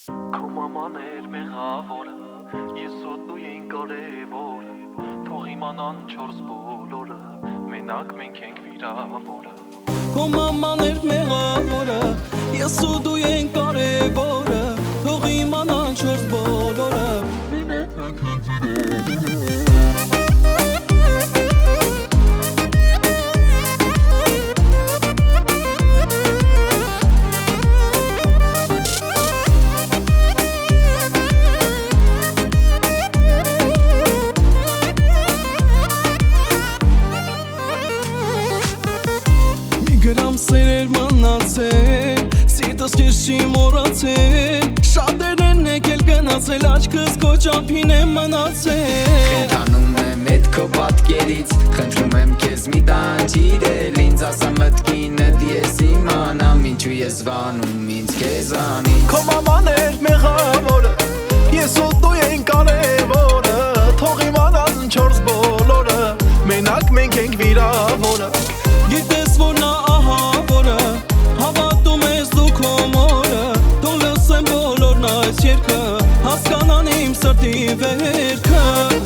Քո մաման էր մեղավորը, ես ու դու ենք կարևորը, թող իմանան չորս բոլորը, մենակ մենք ենք վիրավորը։ Քո մաման էր մեղավորը, ես ու դու ենք կարևորը, թող իմանան չորս բոլորը, մենակ մենք ենք վիրավորը։ Գրամ սերեր մանացել, սիրտս քեզ չի մոռացել, շատեր են եկել գնացել, աչքս քո ճամփին եմ մնացել։ Խենթանում եմ էդ քո պատկերից, խնդրում եմ քեզ մի տանջիրել, ինձ ասա մտքինդ ես իմանամ, ինչու ես վանում ինձ քեզանից։ Քո մաման էր մեղավորը, ես ու դու ենք կարևորը, թող իմանան չորս բոլորը, մենակ մենք ենք վիրավորը։ Գիտես որ նա ահավորը, հավատում ես դու քո մորը, թող լսեմ բոլորն այս երգը, հասկանան իմ սրտի վերքը։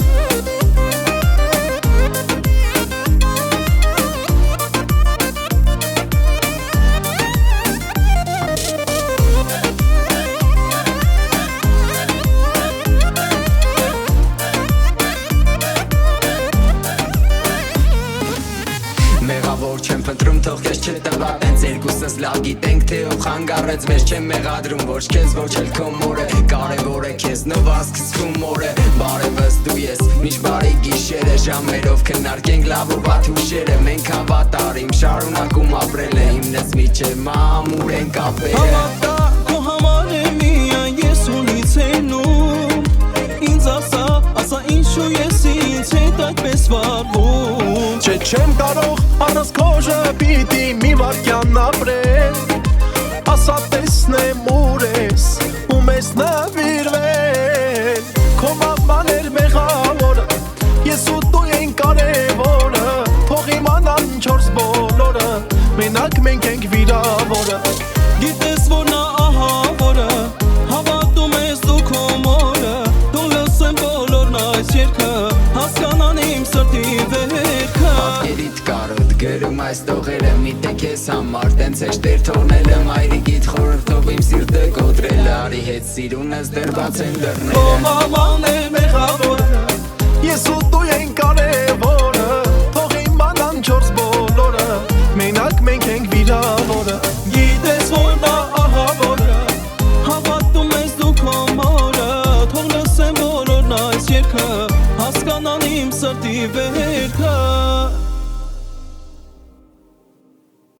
Մեղավոր չեմ փնտրում, թող քեզ չտվա տենց երկուսս լավ գիտենք, թե ով խանգարեց մեզ չեմ մեղադրում, ոչ քեզ, ոչ էլ քո մորը, կարևոր է քեզ նվազք զգում օրը, բարևս դու ես, միշտ բարի գիշերը, ժամերով քննարկենք լավ ու վատ հուշերը, մենք հավատարիմ շարունակում ապրել է, հիմնեց միջև մամուր են կապերը։ Հավատա քո համար է միայն ես ունից հենում, ինձ ասա ինչու ես ինձ հետ այդպես վարվում։ Չէ չեմ կարող առանց քո ժպիտի մի վարքյան ապրել, ասա տեսնեմ ուր ես ու մեզ նվիրվել։ Քո մաման էր մեղավորը, ես ու դու ենք կարևորը, թող իմանան չորս բոլորը, մենակ մենք ենք վիրավորը։ Գիտես որ նա ահավորը, հավատում ես դու քո մորը, թող լսեմ բոլորն այս երգը, հասկանան իմ սրտի վերքը։ Պատկերիդ կարոտ գրում այս տողերը, միտեք ես համար տենց էշտեր թողնելը, մայրիկիդ խորհրդով իմ սիրտը կոտրել, արի հետ սիրունս դրված են Քո դռները։ մաման է մեղավորը, Ես ու դու ենք կարևորը, թող իմանան չորս բոլորը, մենակ մենք ենք վիրավորը։ գիտես որ նա ահավորը, հավատում ես դու քո մորը, թող լսեմ բոլորն այս երգը, հասկանան իմ սրտի վերքը։